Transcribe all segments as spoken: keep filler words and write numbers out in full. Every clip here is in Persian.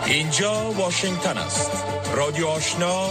اینجا واشنگتن است. رادیو آشنا،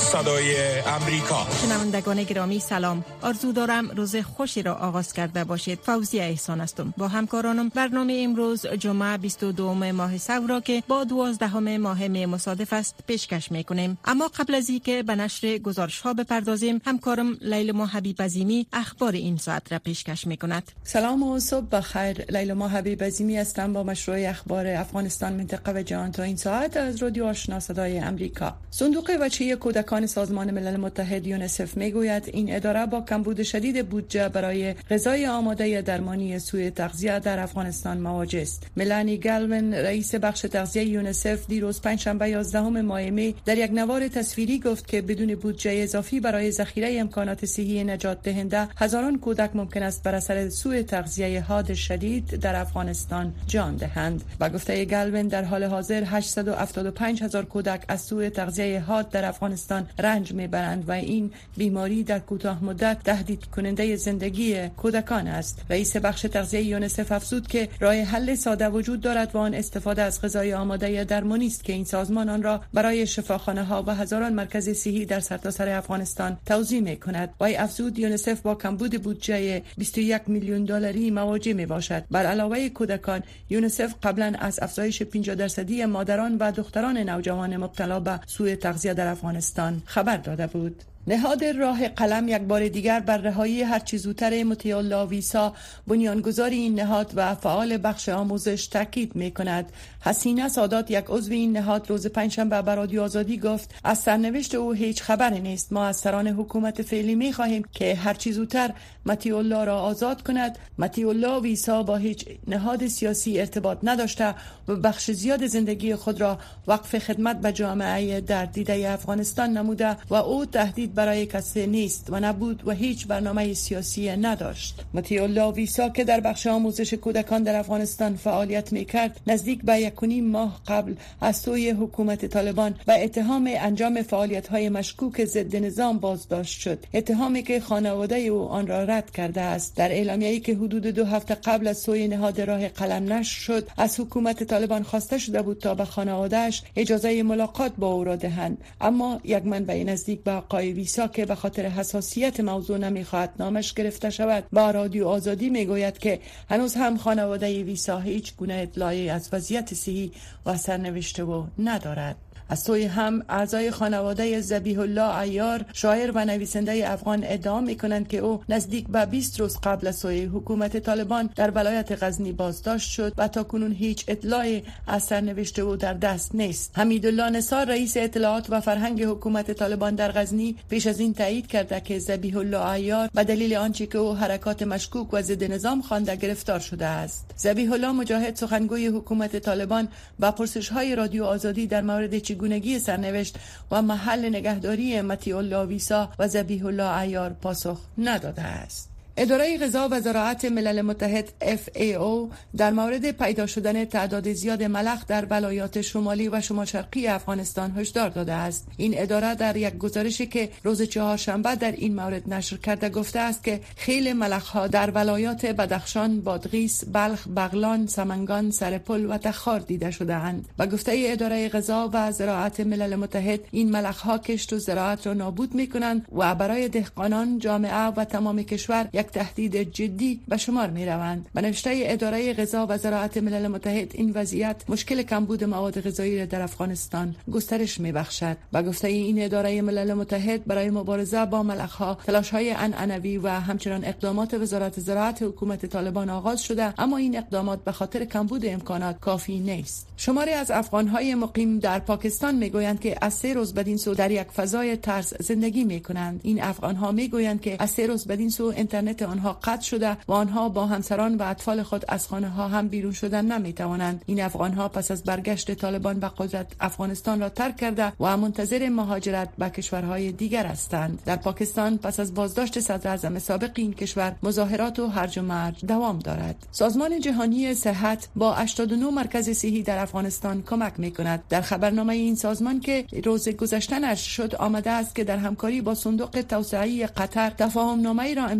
صدای امریکا. شنوندگان گرامی سلام. آرزو دارم روز خوشی را آغاز کرده باشید. فوزیه احسان هستم. با همکارانم برنامه امروز جمعه بیست و دو ماه سور را که با دوازدهم ماه می مصادف است پیشکش میکنیم. اما قبل از اینکه به نشر گزارش ها بپردازیم، همکارم لیلا حبیب عظیمی اخبار این ساعت را پیشکش میکند. سلام و صبح بخیر. لیلا حبیب عظیمی هستم با مشروع اخبار افغانستان، منطقه و جهان تا این ساعت از رادیو آشنا صدای امریکا. صندوق بچه کودکان سازمان ملل متحد یونیسف میگوید این اداره با کمبود شدید بودجه برای غذای آماده درمانی سوء تغذیه در افغانستان مواجه است. ملانی گالون، رئیس بخش تغذیه یونیسف، دیروز پنجشنبه یازدهم ماه می در یک نوار تصویری گفت که بدون بودجه اضافی برای ذخیره امکانات صحی نجات دهنده، هزاران کودک ممکن است بر اثر سوء تغذیه حاد شدید در افغانستان جان دهند. با گفته گالون در حال حاضر هشتصد و هفتاد و پنج هزار کودک از سوء تغذیه حاد در افغانستان رنج میبرند و این بیماری در کوتاه مدت تهدید کننده زندگی کودکان است. رئیس بخش تغذیه یونیسف افزود که راه حل ساده وجود دارد و آن استفاده از غذای آماده درمانی است که این سازمان آن را برای شفاخانه ها و هزاران مرکز صحی در سرتاسر افغانستان توزیع میکند. و افزود یونیسف با کمبود بودجه بیست و یک میلیون دلاری مواجه می باشد. بر علاوه کودکان، یونیسف قبلا از افزایش پنجاه درصدی مادران و دختران نوجوان مبتلا به سوء تغذیه در افغانستان خبر داده بود. نهاد راه قلم یک بار دیگر بر رهایی هرچی زودتر مطیع الله ویسا، بنیانگذار این نهاد و فعال بخش آموزش، تاکید می‌کند. حسینه سادات، یک عضو این نهاد، روز پنجشنبه به رادیو آزادی گفت از سرنوشت او هیچ خبری نیست. ما از سران حکومت فعلی می‌خواهیم که هرچی زودتر مطیع الله را آزاد کند. مطیع الله ویسا با هیچ نهاد سیاسی ارتباط نداشته و بخش زیاد زندگی خود را وقف خدمت به جامعه در دیده افغانستان نموده و او تهدید برای کسی نیست و نبود و هیچ برنامه سیاسی نداشت. مطیع الله ویسا که در بخش آموزش کودکان در افغانستان فعالیت میکرد، نزدیک به یک و نیم ماه قبل از سوی حکومت طالبان به اتهام انجام فعالیت‌های مشکوک ضد نظام بازداشت شد. اتهامی که خانواده او آن را رد کرده است. در اعلامیه‌ای که حدود دو هفته قبل از سوی نهاد راه قلم نشر شد، از حکومت طالبان خواسته شده بود تا به خانواده‌اش اجازه ملاقات با او را دهند، اما یک منبع نزدیک به آقای ویسا که به خاطر حساسیت موضوع نمیخواهد نامش گرفته شود، با رادیو آزادی میگوید که هنوز هم خانواده ویسا هیچ گونه اطلاعی از وضعیت صحی و سرنوشت او ندارد. از سوی هم اعضای خانواده ذبیح الله عیار، شاعر و نویسنده افغان، ادعا میکنند که او نزدیک به بیست روز قبل از سوی حکومت طالبان در ولایت غزنی بازداشت شد و تاکنون هیچ اطلاعی از سرنوشت او در دست نیست. حمیدالله نثار، رئیس اطلاعات و فرهنگ حکومت طالبان در غزنی، پیش از این تایید کرده که ذبیح الله عیار به دلیل آنچه که او حرکات مشکوک و ضد نظام خوانده گرفتار شده است. ذبیح الله مجاهد، سخنگوی حکومت طالبان، با پرسش‌های رادیو آزادی در مورد چگونگی سرنوشت و محل نگهداری مطیع الله ویسا و ذبیح الله عیار پاسخ نداده است. اداره غذا و زراعت ملل متحد اف ای او در مورد پیدا شدن تعداد زیاد ملخ در ولایات شمالی و شمال شرقی افغانستان هشدار داده است. این اداره در یک گزارشی که روز چهارشنبه در این مورد نشر کرده گفته است که خیل ملخ‌ها در ولایات بدخشان، بادغیس، بلخ، بغلان، سمنگان، سرپل و تخار دیده شده اند. با گفته اداره غذا و زراعت ملل متحد، این ملخ‌ها کشت و زراعت را نابود می‌کنند و برای دهقانان، جامعه و تمام کشور یک تهدید جدی به شمار می روند. به نوشته اداره غذا و زراعت ملل متحد، این وضعیت مشکل کمبود مواد غذایی را در افغانستان گسترش می بخشد. به گفته این اداره ملل متحد، برای مبارزه با ملخ‌ها تلاش‌های عنعنوی و همچنان اقدامات وزارت زراعت حکومت طالبان آغاز شده، اما این اقدامات به خاطر کمبود امکانات کافی نیست. شماری از افغان‌های مقیم در پاکستان میگویند که از سه روز بدین سو در یک فضای ترس زندگی می‌کنند. این افغان‌ها میگویند که از سه روز بدین سو اینترنت آنها قطع شده و آنها با همسران و اطفال خود از خانه‌ها هم بیرون شدن نمی‌توانند. این افغان‌ها پس از برگشت طالبان به قدرت افغانستان را ترک کرده و منتظر مهاجرت به کشورهای دیگر هستند. در پاکستان پس از بازداشت صدر اعظم سابق این کشور، مظاهرات و هرج و مرج دوام دارد. سازمان جهانی صحت با هشتاد و نه مرکز صحی در افغانستان کمک می‌کند. در خبرنامه این سازمان که روز گذشته نشر شد، آمده است که در همکاری با صندوق توسعه قطر تفاهم نامه‌ای را امضا کرده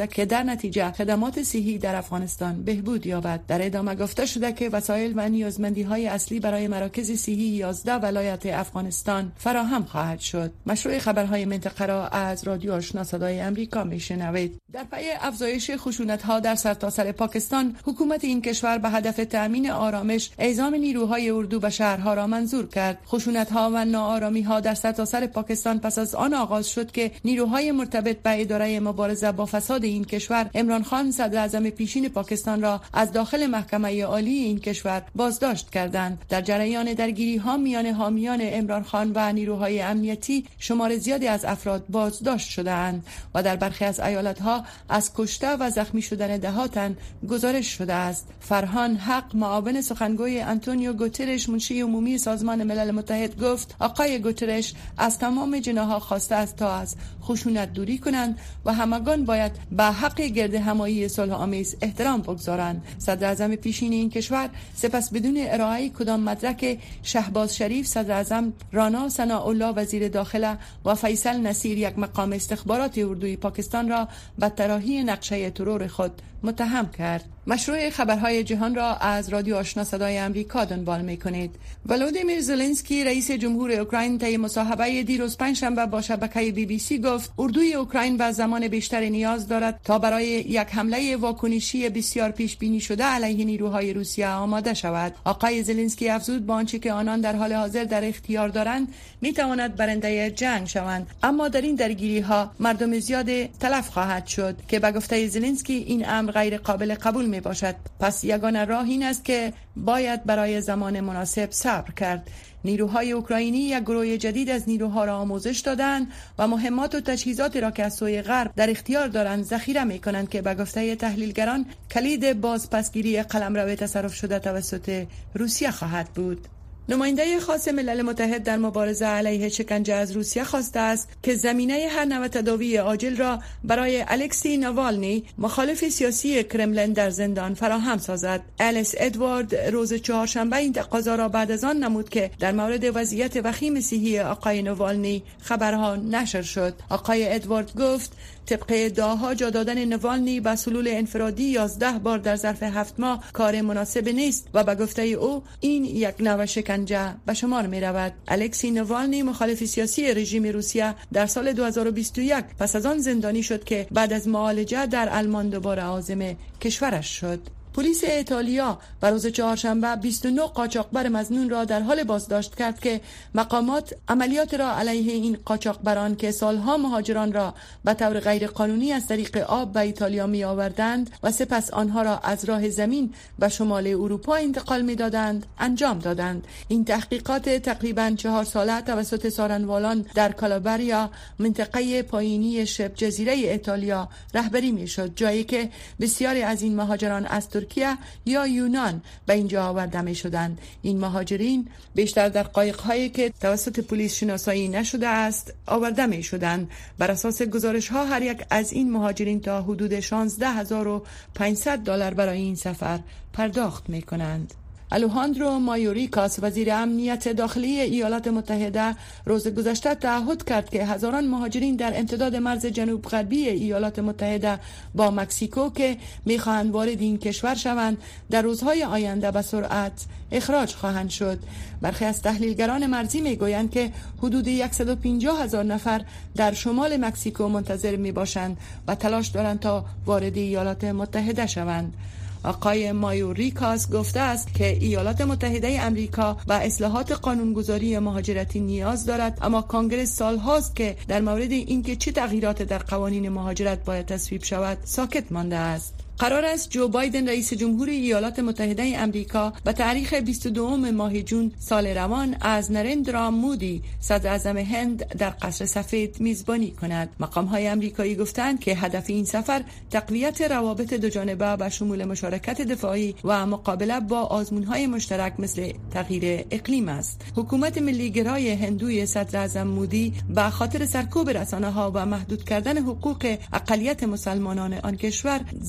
داشته که در نتیجه خدمات صحی در افغانستان بهبود یابد. در ادامه گفته شده که وسایل و نیازمندی‌های اصلی برای مراکز صحی یازده ولایت افغانستان فراهم خواهد شد. مشروع خبرهای منطقه را از رادیو آشنا صدای امریکا میشنوید. در پی افزایش خشونت‌ها در سرتاسر پاکستان، حکومت این کشور به هدف تأمین آرامش اعزام نیروهای اردو به شهرها را منظور کرد. خشونت‌ها و ناآرامی‌ها در سرتاسر پاکستان پس از آن آغاز شد که نیروهای مرتبط به اداره مبارزه با فساد این کشور عمران خان صدر اعظم پیشین پاکستان را از داخل محکمه عالی این کشور بازداشت کردند. در جریان درگیری‌ها میان حامیان عمران خان و نیروهای امنیتی شمار زیادی از افراد بازداشت شده‌اند و در برخی از ایالت‌ها از کشته و زخمی شدن ده تن گزارش شده است. فرهان حق، معاون سخنگوی آنتونیو گوترش منشی عمومی سازمان ملل متحد، گفت آقای گوترش از تمام جناح‌ها خواسته است تا از خشونت دوری کنند و همگان باید به حق گرد همایی صلح آمیز احترام بگذارند. صدر اعظم پیشین این کشور سپس بدون ارائه کدام مدرک شهباز شریف صدر اعظم، رانا ثناءالله وزیر داخله و فیصل نصیر یک مقام استخبارات اردوی پاکستان را به طراحی نقشه ترور خود متهم کرد. مشروع خبرهای جهان را از رادیو آشنا صدای امریکا دنبال می‌کنید. ولودیمیر زلنسکی رئیس جمهور اوکراین طی مصاحبه دیروز پنجشنبه با شبکه بی بی سی گفت اردوی اوکراین به زمان بیشتری نیاز دارد تا برای یک حمله واکنشی بسیار پیش بینی شده علیه نیروهای روسیه آماده شود. آقای زلنسکی افزود با آنچه که آنان در حال حاضر در اختیار دارند میتواند برنده جنگ شوند، اما در این درگیری‌ها مردم زیاد تلف خواهد شد که به گفته زلنسکی این امر غیر قابل قبول می باشد. پس یگانه راه این است که باید برای زمان مناسب صبر کرد. نیروهای اوکراینی یک گروه جدید از نیروها را آموزش دادند و مهمات و تجهیزات را که از سوی غرب در اختیار دارند ذخیره می کنند که به گفته تحلیلگران کلید بازپسگیری قلمرو تصرف شده توسط روسیه خواهد بود. نماینده خاص ملل متحد در مبارزه علیه شکنجه از روسیه خواسته است که زمینه هر نوع تداوی عاجل را برای الکسی ناوالنی، مخالف سیاسی کرملین، در زندان فراهم سازد. الیس ادوارد روز چهارشنبه این تقاضا را بعد از آن نمود که در مورد وضعیت وخیم صحی آقای ناوالنی خبرها نشر شد. آقای ادوارد گفت طبق ادعاها جا دادن ناوالنی به سلول انفرادی یازده بار در ظرف هفت ماه کار مناسب نیست و به گفته او این یک نوع شکنجه به شمار می رود. الکسی ناوالنی، مخالف سیاسی رژیم روسیه، در سال دو هزار و بیست و یک پس از آن زندانی شد که بعد از معالجه در آلمان دوباره عازم کشورش شد. پلیس ایتالیا بر روز چهارشنبه بیست و نه قاچاقبر مظنون را در حال بازداشت کرد که مقامات عملیات را علیه این قاچاقبران که سالها مهاجران را به طور غیر قانونی از طریق آب به ایتالیا می آوردند و سپس آنها را از راه زمین به شمال اروپا انتقال می دادند انجام دادند. این تحقیقات تقریباً چهار ساله توسط سارنوالان در کالابریا، منطقه پایینی شبه جزیره ایتالیا رهبری می شد، جایی که بسیاری از این مهاجران از ترکیه یا یونان به اینجا آورده می شدند. این مهاجرین بیشتر در قایق‌هایی که توسط پلیس شناسایی نشده است آورده می شدند. بر اساس گزارش ها هر یک از این مهاجرین تا حدود شانزده هزار و پانصد دلار برای این سفر پرداخت می کنند. الوهاندرو مایوریکاس، وزیر امنیت داخلی ایالات متحده، روز گذشته تعهد کرد که هزاران مهاجرین در امتداد مرز جنوب غربی ایالات متحده با مکزیکو که می‌خواهند وارد این کشور شوند در روزهای آینده به سرعت اخراج خواهند شد. برخی از تحلیلگران مرزی میگویند که حدود صد و پنجاه هزار نفر در شمال مکزیکو منتظر میباشند و تلاش دارند تا وارد ایالات متحده شوند. آقای مایوریکاس گفته است که ایالات متحده امریکا به اصلاحات قانونگذاری مهاجرتی نیاز دارد، اما کانگرس سالهاست که در مورد اینکه چه تغییرات در قوانین مهاجرت باید تصویب شود ساکت مانده است. قرار است جو بایدن رئیس جمهور ایالات متحده امریکا به تاریخ بیست و دو ماه جون سال روان از نرندرا مودی صدر اعظم هند در قصر سفید میزبانی کند. مقام‌های امریکایی گفتند که هدف این سفر تقویت روابط دوجانبه به شمول مشارکت دفاعی و مقابله با آزمون‌های مشترک مثل تغییر اقلیم است. حکومت ملی‌گرای هندوی صدر اعظم مودی به خاطر سرکوب رسانه‌ها و محدود کردن حقوق اقلیت مسلمانان آن کشور زیر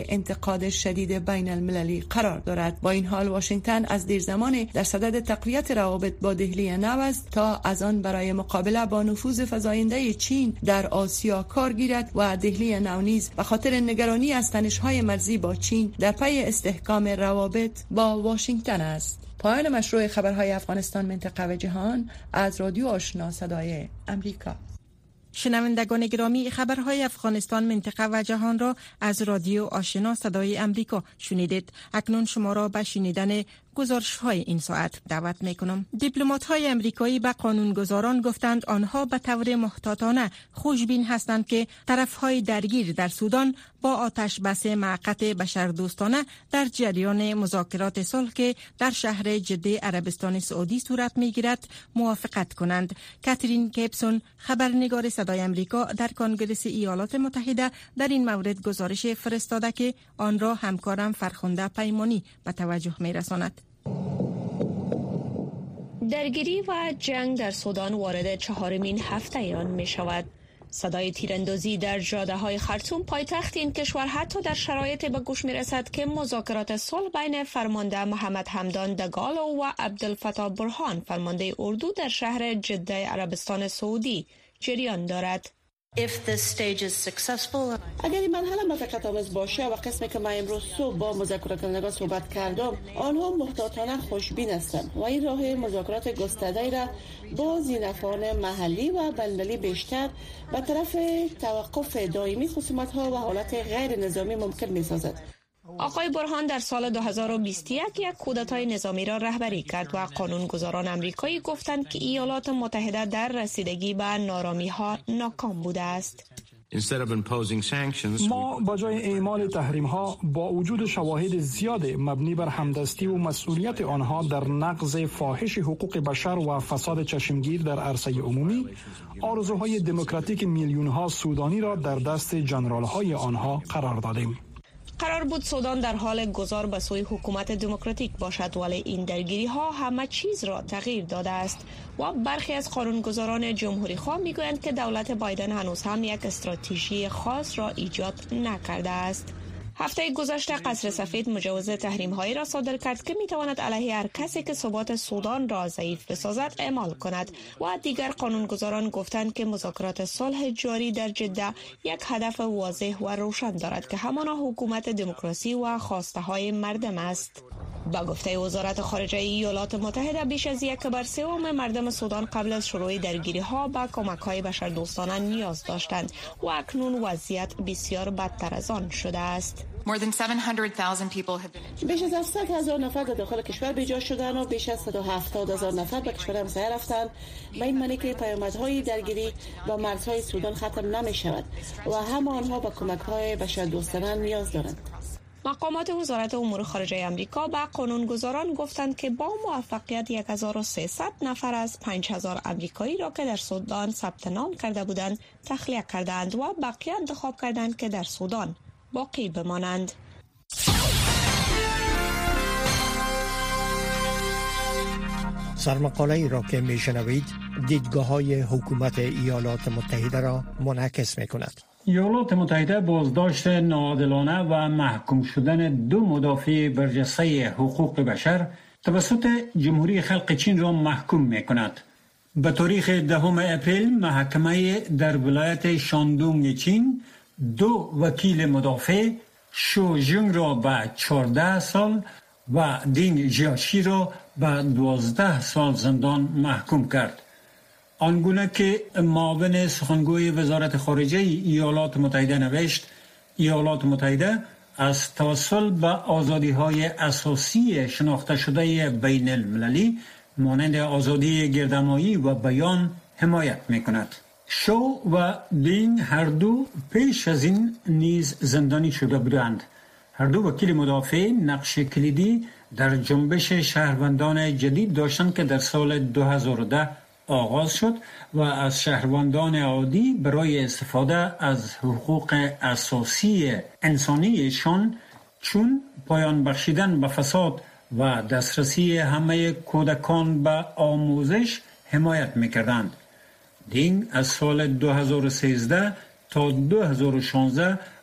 انتقاد شدید بین المللی قرار دارد. با این حال واشنگتن از دیر زمان در صدد تقویت روابط با دهلی نو است تا از آن برای مقابله با نفوذ فزاینده چین در آسیا کار گیرد و دهلی نو نیز به خاطر نگرانی از تنش‌های مرزی با چین در پی استحکام روابط با واشنگتن است. پایان مشروع خبرهای افغانستان منطقه و جهان از رادیو آشنا صدای امریکا. شنوندگان گرامی، خبرهای افغانستان منطقه و جهان را از رادیو آشنا صدای امریکا شنیدید. اکنون شما را به شنیدن گزارش‌های این ساعت دعوت می‌کنم. دیپلمات‌های امریکایی به قانونگذاران گفتند آنها به طور محتاطانه خوشبین هستند که طرف‌های درگیر در سودان با آتش بس موقت بشردوستانه در جریان مذاکرات صلح که در شهر جده عربستان سعودی صورت می‌گیرد موافقت کنند. کاترین کیپسون، خبرنگار صدای امریکا در کنگره ایالات متحده، در این مورد گزارش فرستاده که آن را همکارم فرخنده پیمانی به توجه می‌رساند. درگیری و جنگ در سودان وارد چهارمین هفته آن می شود. صدای تیراندازی در جاده‌های خرطوم پایتخت این کشور حتی در شرایطی به گوش می رسد که مذاکرات صلح بین فرمانده محمد حمدان دگالو و عبدالفتاح برهان فرمانده اردو در شهر جده عربستان سعودی جریان دارد. اگر این مرحله موفقیت آمیز باشه و قسمی که من امروز صبح با مذاکره کنندگان صحبت کردم، آنها محتاطانه خوشبین هستند و این راه مذاکرات گسترده را با ذی‌نفعان محلی و بین‌المللی بیشتر به طرف توقف دائمی خصومت‌ها و حالت غیر نظامی ممکن می‌سازد. آقای برهان در سال دو هزار و بیست و یک یک کودتای نظامی را رهبری کرد و قانونگذاران امریکایی گفتند که ایالات متحده در رسیدگی به نارامی‌ها ناکام بوده است. ما با جای اعمال تحریم‌ها با وجود شواهد زیاد مبنی بر همدستی و مسئولیت آنها در نقض فاحش حقوق بشر و فساد چشمگیر در عرصه عمومی، آرزوهای دموکراتیک میلیون‌ها سودانی را در دست جنرال‌های آنها قرار دادیم. قرار بود سودان در حال گذار به سوی حکومت دموکراتیک باشد، ولی این درگیری ها همه چیز را تغییر داده است و برخی از قانونگذاران جمهوری خواه میگویند که دولت بایدن هنوز هم یک استراتژی خاص را ایجاد نکرده است. هفته گذشته قصر سفید مجوز تحریم هایی را صادر کرد که می تواند علیه هر کسی که ثبات سودان را ضعیف بسازد اعمال کند و دیگر قانونگذاران گفتند که مذاکرات صلح جاری در جده یک هدف واضح و روشن دارد که همانا حکومت دموکراسی و خواسته های مردم است. با گفته وزارت خارجه ایالات متحده، بیش از یک بر سوم مردم سودان قبل از شروع درگیری ها به کمک های بشردوستانه نیاز داشتند و اکنون وضعیت بسیار بدتر از آن شده است. بیش از هفتصد هزار نفر در داخل کشور بیجا شدند و بیش از صد و هفتاد هزار نفر به کشور همسایه رفتند. به این معنی که پیامدهای درگیری با مرزهای سودان ختم نمی شود و همه آنها به کمک های بشردوستانه نیاز دارند. مقامات وزارت امور خارجه آمریکا به قانونگذاران گفتند که با موفقیت هزار و سیصد نفر از پنج هزار آمریکایی را که در سودان ثبت نام کرده بودند تخلیه کردند و بقیه انتخاب کردند که در سودان باقی بمانند. سرمقاله ای را که میشنوید دیدگاه های حکومت ایالات متحده را منعکس می کند. ایالات متحده بازداشت ناعادلانه و محکوم شدن دو مدافع برجسته حقوق بشر توسط جمهوری خلق چین را محکوم می کند. به تاریخ دهم اپریل محکمه در ولایت شاندونگ چین دو وکیل مدافع شو ژنگ را به چهارده سال و دینگ ژیاشی را به دوازده سال زندان محکوم کرد. آنگونه که معاون سخنگوی وزارت خارجه ایالات متحده نوشت، ایالات متحده از توسل به آزادی‌های اساسی شناخته شده بین المللی مانند آزادی گردنمایی و بیان حمایت می‌کند. شو و دینگ هر دو پیش از این نیز زندانی شده بودند. هر دو وکیل مدافع نقش کلیدی در جنبش شهروندان جدید داشتند که در سال دو هزار و ده آغاز شد و از شهروندان عادی برای استفاده از حقوق اساسی انسانیشان چون پایان بخشیدن به فساد و دسترسی همه کودکان به آموزش حمایت می‌کردند. دینگ از سال دو هزار و سیزده تا دو هزار و شانزده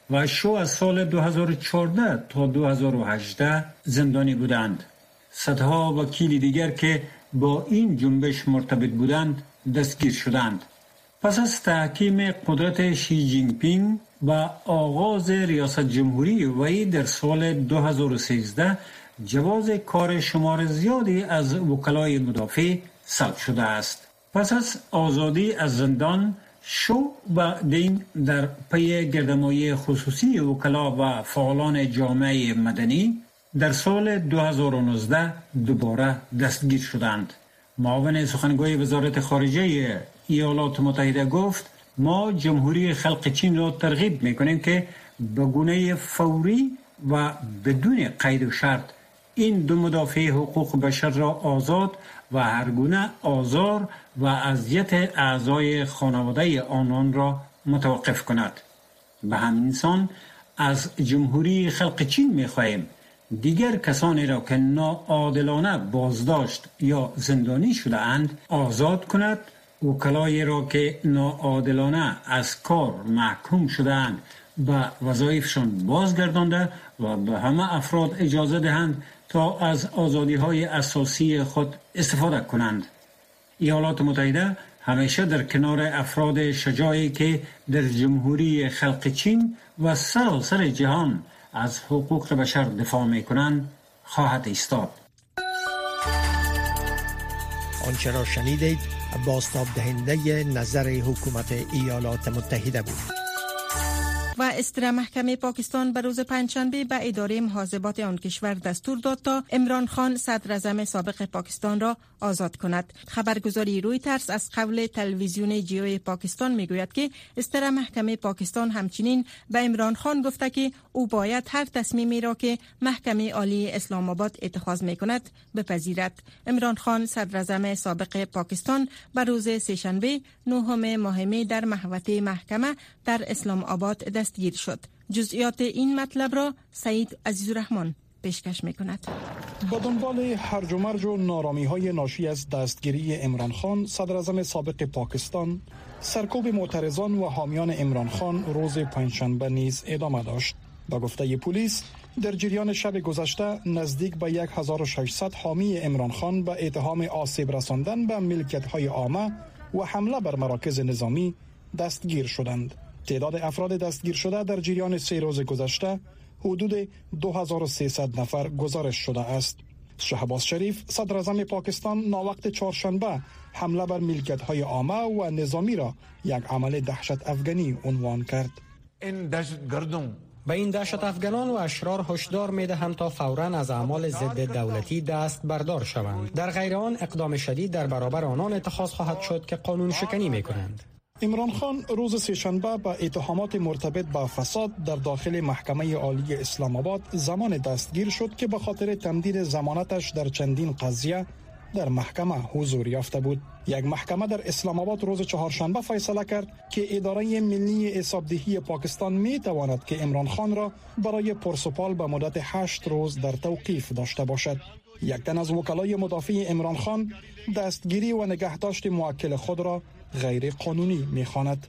و شو از سال دو هزار و چهارده تا دو هزار و هجده زندانی بودند. صدها وکیل دیگر که با این جنبش مرتبط بودند دستگیر شدند. پس از تحکیم قدرت شی جین پینگ و آغاز ریاست جمهوری وی در سال دو هزار و سیزده جواز کار شمار زیادی از وکلای مدافع سلب شده است. پس از آزادی از زندان، شو و دین در پی گردمایی خصوصی وکلا و فعالان جامعه مدنی در سال دو هزار و نوزده دوباره دستگیر شدند. معاون سخنگوی وزارت خارجه ایالات متحده گفت ما جمهوری خلق چین را ترغیب میکنیم که به گونه فوری و بدون قید و شرط این دو مدافع حقوق بشر را آزاد و هر گونه آزار و اذیت اعضای خانواده آنان را متوقف کند. به همین سان از جمهوری خلق چین می‌خواهیم دیگر کسانی را که ناعادلانه بازداشت یا زندانی شده اند آزاد کند، وکلایی را که ناعادلانه از کار محکوم شده اند به وظایفشان بازگردانده و به همه افراد اجازه دهند تا از آزادی‌های اساسی خود استفاده کنند. ایالات متحده همیشه در کنار افراد شجاعی که در جمهوری خلق چین و سراسر جهان از حقوق بشر دفاع می‌کنند خواهد ایستاد. آنچه را شنیدید بازتاب دهنده نظر حکومت ایالات متحده بود. و استرا محکمه پاکستان به روز پنجشنبه به اداره محاسبات آن کشور دستور داد تا عمران خان صدر اعظم سابق پاکستان را آزاد کند. خبرگزاری رویترز از قول تلویزیون جیو پاکستان میگوید که استرا محکمه پاکستان همچنین به عمران خان گفته که او باید هر تصمیمی را که محکمه عالی اسلام آباد اتخاذ میکند بپذیرد. عمران خان صدر اعظم سابق پاکستان به روز سه‌شنبه نهم ماه می در محوطه محکمه در اسلام آباد دستگیر شد. جزئیات این مطلب را سعید عزیزالرحمن پیشکش می‌کند. با دنبال هرج و مرج و نارامی‌های ناشی از دستگیری عمران خان صدر اعظم سابق پاکستان، سرکوب معترضان و حامیان عمران خان روز پنجشنبه نیز ادامه داشت. با گفته پلیس در جریان شب گذشته نزدیک به هزار و ششصد حامی عمران خان به اتهام آسیب رساندن به ملکیت‌های عامه و حمله بر مراکز نظامی دستگیر شدند. تعداد افراد دستگیر شده در جریان سه روز گذشته حدود دو هزار و سیصد نفر گزارش شده است. شهباز شریف صدر اعظم پاکستان ناوقت چهارشنبه حمله بر ملکیت‌های عامه و نظامی را یک عمل دهشت افغانی عنوان کرد. این دهشتگردان به این دهشت افغانان و اشرار هشدار می‌دهم تا فوراً از اعمال ضد دولتی دست بردار شوند. در غیر آن اقدام شدید در برابر آنان اتخاذ خواهد شد که قانون شکنی می‌کنند. عمران خان روز سه‌شنبه با اتهامات مرتبط با فساد در داخل محکمه عالی اسلام آباد زمان دستگیر شد که به خاطر تمدید ضمانتش در چندین قضیه در محکمه حضور یافته بود. یک محکمه در اسلام آباد روز چهارشنبه فیصله کرد که اداره ملی حسابدهی پاکستان می تواند که عمران خان را برای پرسپال به مدت هشت روز در توقیف داشته باشد. یک تن از وکلای مدافع عمران خان دستگیری و نگهداشت موکل خود را غیر قانونی می‌خواند.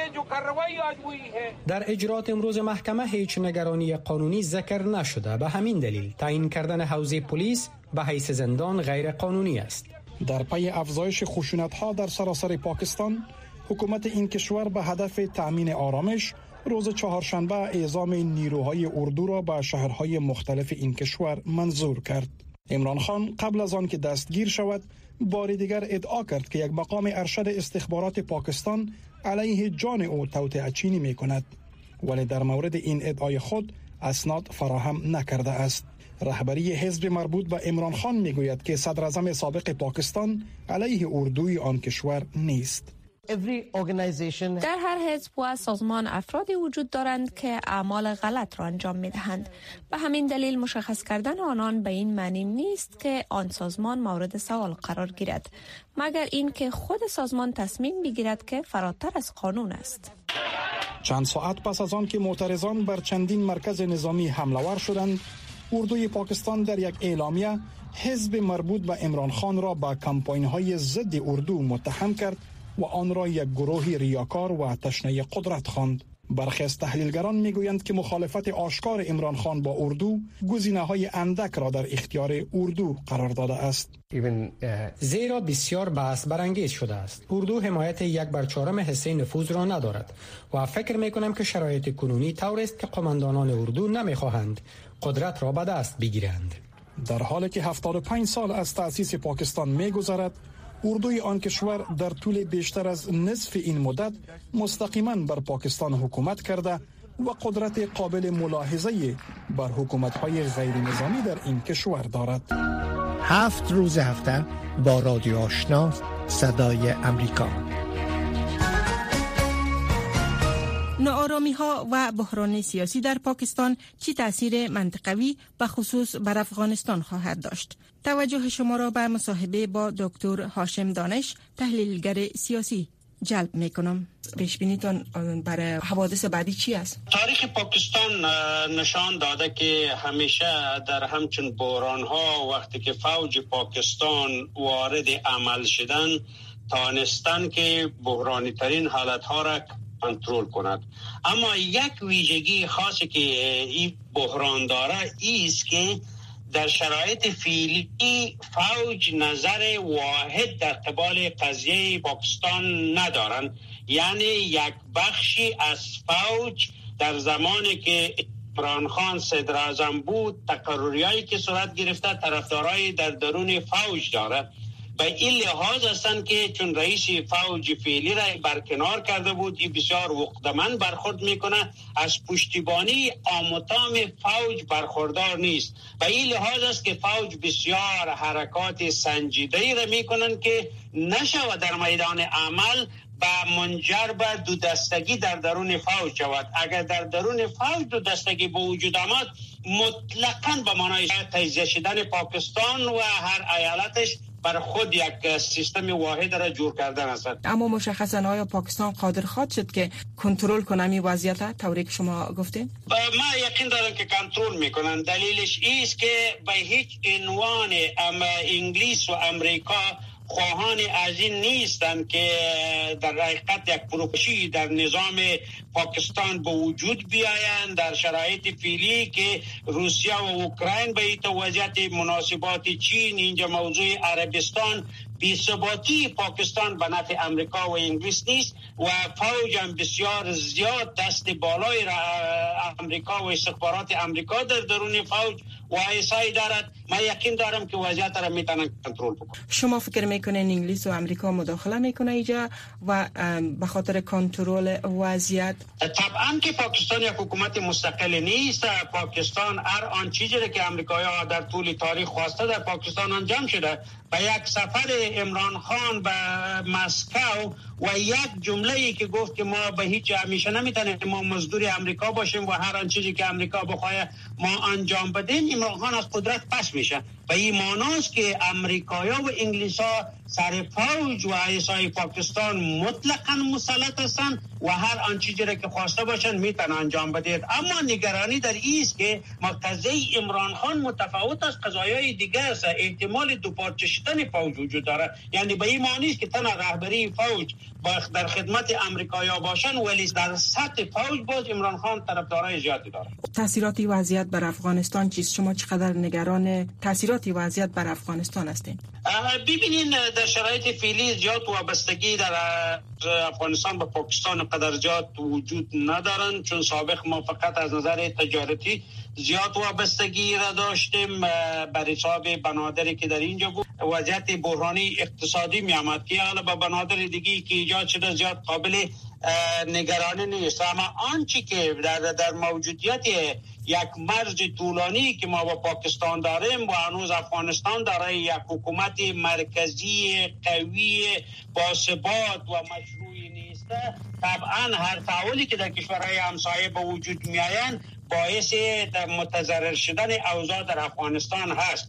در اجرات امروز محکمه هیچ نگرانی قانونی ذکر نشده. به همین دلیل تعیین کردن حوزه پلیس به حیث زندان غیر قانونی است. در پی افزایش خشونت‌ها در سراسر پاکستان، حکومت این کشور به هدف تأمین آرامش روز چهارشنبه اعزام نیروهای اردو را به شهرهای مختلف این کشور منظور کرد. عمران خان قبل از آن که دستگیر شود بار دیگر ادعا کرد که یک مقام ارشد استخبارات پاکستان علیه جان او توطئه چینی می کند، ولی در مورد این ادعای خود اسناد فراهم نکرده است. رهبری حزب مربوط به عمران خان می گوید که صدر اعظم سابق پاکستان علیه اردوی آن کشور نیست. در هر حزب و سازمان افرادی وجود دارند که اعمال غلط را انجام می دهند. به همین دلیل مشخص کردن آنان به این معنی نیست که آن سازمان مورد سوال قرار گیرد، مگر اینکه خود سازمان تصمیم بگیرد که فراتر از قانون است. چند ساعت پس از آن که معترضان بر چندین مرکز نظامی حمله ور شدند، اردوی پاکستان در یک اعلامیه حزب مربوط به عمران خان را با کمپاین‌های ضد اردو متهم کرد و آن را یک گروه ریاکار و تشنه قدرت خواند. برخی از تحلیلگران میگویند که مخالفت آشکار عمران خان با اردو گزینه‌های اندک را در اختیار اردو قرار داده است. زیرا بسیار بحث برانگیز شده است. اردو حمایت یک بر چهارم حصه نفوذ را ندارد و فکر میکنم که شرایط کنونی طور است که قماندانان اردو نمیخواهند قدرت را به دست بگیرند. در حالی که هفتاد و پنج سال از تأسیس پاکستان میگذرد، اردوی آن کشور در طول بیشتر از نصف این مدت مستقیما بر پاکستان حکومت کرده و قدرت قابل ملاحظه بر حکومت‌های غیر نظامی در این کشور دارد. هفت روز هفته با رادیو آشنا صدای امریکا. ناآرامی ها و بحران سیاسی در پاکستان چی تاثیر منطقوی به خصوص بر افغانستان خواهد داشت؟ توجه شما را به مصاحبه با دکتر هاشم دانش، تحلیلگر سیاسی جلب میکنم. پیش بینیتون برای حوادث بعدی چی است؟ تاریخ پاکستان نشان داده که همیشه در همچون بحران ها وقتی که فوج پاکستان وارد عمل شدن تانستن که بحرانی ترین حالت ها را کنترل کند. اما یک ویژگی خاصی که این بحران داره ایست که در شرایط فعلی فوج نظر واحد در قبال قضیه پاکستان ندارن. یعنی یک بخشی از فوج در زمانی که عمران خان صدر اعظم بود تقرریایی که صورت گرفته طرفدارای در درون فوج داره. به این لحاظ هستند که چون رئیس فوج فعلی را برکنار کرده بود، این بسیار وقتمند برخورد میکنه، از پشتیبانی آموتام فوج برخوردار نیست. به این لحاظ است که فوج بسیار حرکات سنجیده‌ای را میکنن که نشود در میدان عمل به منجر به دو دستگی در درون فوج شود. اگر در درون فوج دو دستگی به وجود آمد، مطلقاً به معنای تجزیه شدن پاکستان و هر ایالتش بر خود یک سیستم واحد را جور کردن است. اما مشخصاً آیا پاکستان قادر خواهد شد که کنترل کنه این وضعیت طوری که شما گفتین؟ ما یقین دارم که کنترل میکنن. دلیلش ایست که به هیچ عنوان انگلیس و امریکا خواهان از این نیستند که در حقیقت یک پروپشی در نظام پاکستان به وجود بیایند در شرایط فعلی که روسیه و اوکراین به این وضعیت مناسبات چین، اینجا موضوع عربستان، بی‌ثباتی پاکستان به نفع امریکا و انگلیس نیست و فوج هم بسیار زیاد دست بالای را امریکا و استخبارات امریکا در درون فوج و ایسای دارد. من یقین دارم که وضعیت را میتونن کنترل بکنن. شما فکر میکنین انگلیس و امریکا مداخله میکنه اینجا و به خاطر کنترل وضعیت؟ طبعا که پاکستان یک حکومت مستقل نیست. پاکستان هر آن چیزی را که امریکایی‌ها در طول تاریخ خواسته در پاکستان انجام شده. با یک سفر عمران خان به مسکو و یک جمله‌ای که گفت که ما به هیچ همیشه نمیتونیم ما مزدور امریکا باشیم و هر آن چیزی که امریکا بخواد ما انجام بدیم، عمران خان از قدرت پس میشه. و این معناست که امریکایی‌ها و انگلیس‌ها سر فوج و ایسای پاکستان مطلقاً مسلط هستند و هر آن چیزی را که خواسته باشن میتونن انجام بدید. اما نگرانی در ایست که قضیه عمران خان متفاوت از قضایای دیگر است. احتمال دوپارچه شدن فوج وجود داره. یعنی به این معنی است که تنها رهبری فوج در خدمت امریکایی‌ها باشن ولی در سطح فوج باز عمران خان طرفدارای زیادی داره. تاثیرات وضعیت بر افغانستان چیست؟ شما چقدر نگران تاثیرات وضعیت بر افغانستان هستین؟ ببینین در شرایط فعلی زیاد وابستگی در افغانستان به پاکستان قدر زیاد وجود ندارن، چون سابق ما فقط از نظر تجارتی زیاد وابستگی را داشتیم بر حساب بنادری که در اینجا بود. وضعیت بحرانی اقتصادی می آمد که حالا با بنادر دیگی که ایجاد شده زیاد قابل نگرانی نیست. اما آنچه که در در موجودیت یک مرز طولانی که ما با پاکستان داریم و هنوز افغانستان داره یک حکومت مرکزی قوی با ثبات و مشروعی نیست، طبعا هر تحولی که در کشورهای همسایه به وجود میآیند باعث متضرر شدن اوضاع در افغانستان هست.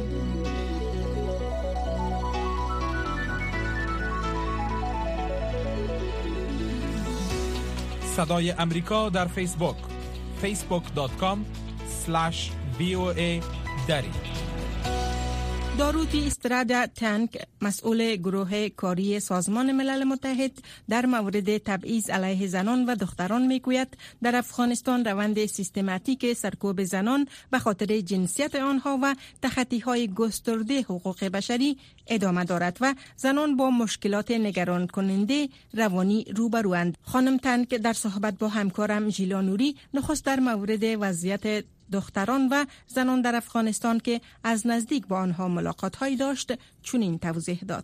صدای امریکا در فیسبوک فیسبوک دات کام اسلش وی او ای دری. داروتی استرادا تانک، مسئول گروه کاری سازمان ملل متحد در مورد تبعیض علیه زنان و دختران میگوید در افغانستان روند سیستماتیک سرکوب زنان به خاطر جنسیت آنها و تخطی‌های گسترده حقوق بشری ادامه دارد و زنان با مشکلات نگران کننده روانی روبروند. خانم تانک در صحبت با همکارم ژیلا نوری نخست در مورد وضعیت دختران و زنان در افغانستان که از نزدیک با آنها ملاقات هایی داشت چنین توضیح داد.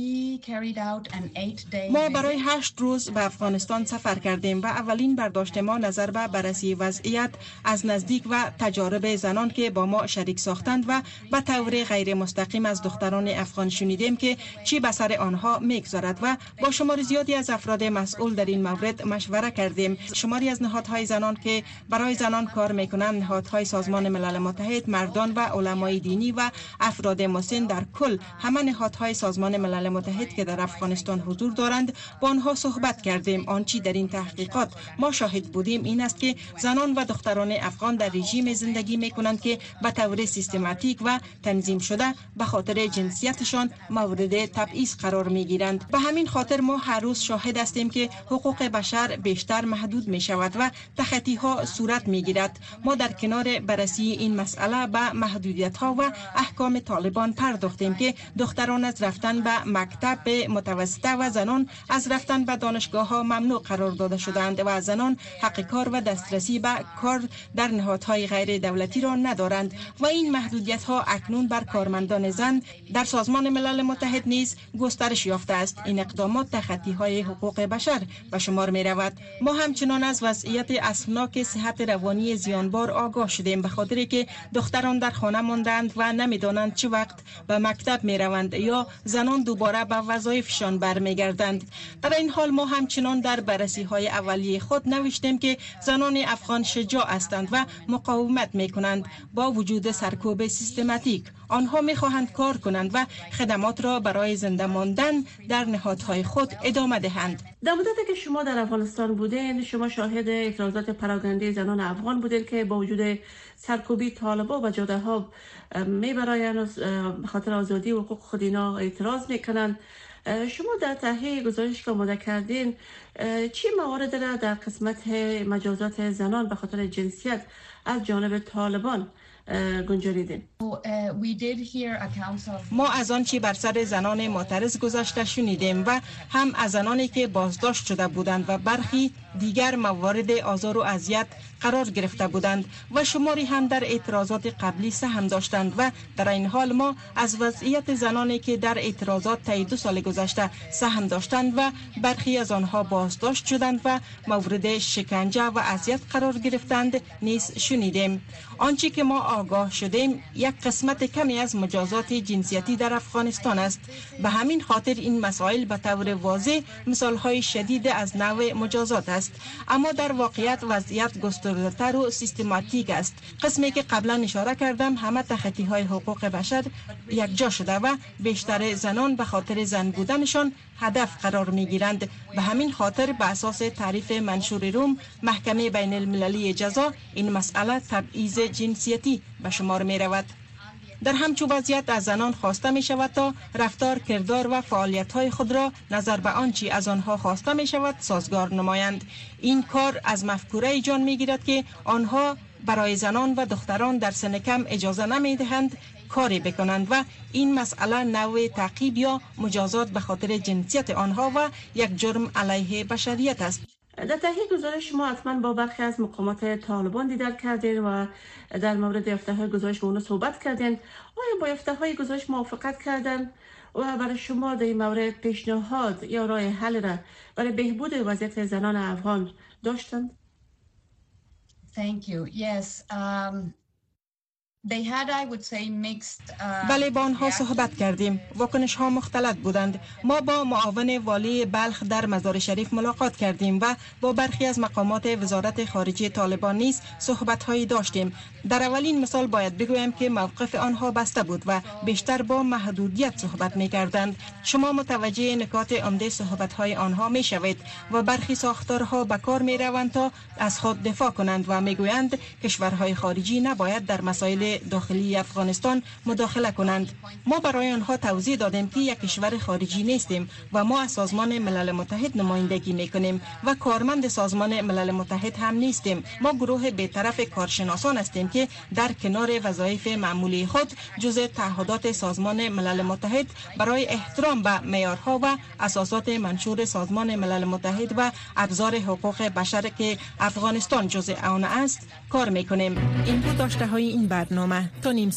ما برای هشت روز به افغانستان سفر کردیم و اولین برداشت ما نظر به بررسی وضعیت از نزدیک و تجارب زنان که با ما شریک ساختند و به طور غیر مستقیم از دختران افغان شنیدیم که چی به سر آنها میگذارد و با شمار زیادی از افراد مسئول در این مورد مشوره کردیم. شماری از نهادهای زنان که برای زنان کار میکنند، نهادهای سازمان ملل متحد، مردان و علمای دینی و افراد مسن، در کل همه نهادهای سازمان ملل متحد که در افغانستان حضور دارند با آنها صحبت کردیم. آنچه در این تحقیقات ما شاهد بودیم این است که زنان و دختران افغان در رژیم زندگی میکنند که به طور سیستماتیک و تنظیم شده به خاطر جنسیتشان مورد تبعیض قرار میگیرند. به همین خاطر ما هر روز شاهد هستیم که حقوق بشر بیشتر محدود می شود و تخطی ها صورت می گیرد. ما در کنار بررسی این مسئله به محدودیت ها و احکام طالبان پرداختیم که دختران از رفتن به مکتب متوسطه و زنان از رفتن به دانشگاه ها ممنوع قرار داده شدند و زنان حق کار و دسترسی به کار در نهادهای غیر دولتی را ندارند و این محدودیت ها اکنون بر کارمندان زن در سازمان ملل متحد نیز گسترش یافته است. این اقدامات تخطی های حقوق بشر به شمار می رود. ما همچنان از وضعیت اسفناک صحت روانی زیانبار آگاه شدیم به خاطر که دختران در خانه ماندند و نمیدانند چه وقت به مکتب می روند یا زنان دوباره به وظایفشان برمیگردند. در این حال ما همچنان در بررسی های اولیه خود نوشتیم که زنان افغان شجاع هستند و مقاومت می کنند. با وجود سرکوب سیستماتیک آنها می خواهند کار کنند و خدمات را برای زنده ماندن در نهادهای خود ادامه دهند. در مدتی که شما در افغانستان بودین، شما شاهد اعتراضات پراکنده زنان افغان بودین که با وجود سرکوبی طالبان و جاده ها می برایند به خاطر آزادی و حقوق خود اینا اعتراض میکنند. شما در تحقیق گزارش که آماده کردین چی موارد را در قسمت مجازات زنان به خاطر جنسیت از جانب طالبان گنجانیدین؟ ما از آنچه بر سر زنان معترض گذشته شنیدیم و هم از زنانی که بازداشت شده بودند و برخی دیگر موارد آزار و اذیت قرار گرفته بودند و شماری هم در اعتراضات قبلی سهم داشتند و در این حال ما از وضعیت زنانی که در اعتراضات طی دو سال گذشته سهم داشتند و برخی از آنها بازداشت شدند و مورد شکنجه و اذیت قرار گرفتند نیز شنیدیم. آنچه که ما آگاه شدیم یک قسمت کمی از مجازات جنسیتی در افغانستان است. به همین خاطر این مسائل به طور واضح مثالهای شدید از نوع مجازات است، اما در واقعیت وضعیت گسترده‌تر و سیستماتیک است. قسمی که قبلا اشاره کردم همه تخطی های حقوق بشر یک جا شده و بیشتر زنان به خاطر زن بودنشان هدف قرار می گیرند. به همین خاطر به اساس تعریف منشور روم محکمه بین المللی جزا این مسئله تبعیض جنسیتی به شمار می رود. در همچون وضعیت از زنان خواسته می شود تا رفتار، کردار و فعالیت های خود را نظر به آنچه از آنها خواسته می شود سازگار نمایند. این کار از مفکوره جان می گیرد که آنها برای زنان و دختران در سن کم اجازه نمی دهند کاری بکنند و این مسئله نوع تعقیب یا مجازات به خاطر جنسیت آنها و یک جرم علیه بشریت است. در تحقیق گزارش شما حتما با برخی از مقامات طالبان دیدار کردین و در مورد یافته‌های گزارش با اونها صحبت کردین. آیا با یافته‌های گزارش موافقت کردن و برای شما در این مورد پیشنهاد یا راه حل را برای بهبود وضعیت زنان افغان داشتند؟ Thank you. Yes. Um... They had, I would say, mixed, uh, بله با آنها صحبت کردیم. واکنش ها مختلط بودند. ما با معاون والی بلخ در مزار شریف ملاقات کردیم و با برخی از مقامات وزارت خارجه طالبان نیز صحبت هایی داشتیم. در اولین مثال باید بگویم که موقف آنها بسته بود و بیشتر با محدودیت صحبت می کردند. شما متوجه نکات عمده صحبت های آنها می شوید و برخی ساختارها به کار می روند تا از خود دفاع کنند و می گویند کشورهای خارجی نباید در مسائل امور داخلی افغانستان مداخله کنند. ما برای آنها توضیح دادیم که یک کشور خارجی نیستیم و ما از سازمان ملل متحد نمایندگی میکنیم و کارمند سازمان ملل متحد هم نیستیم. ما گروه بی‌طرف کارشناسان هستیم که در کنار وظایف معمولی خود جزء تعهدات سازمان ملل متحد برای احترام به معیارها و اساسات منشور سازمان ملل متحد و ابزار حقوق بشر که افغانستان جزء آن است کار میکنیم. این بود داشته های این برنامه. تا نیم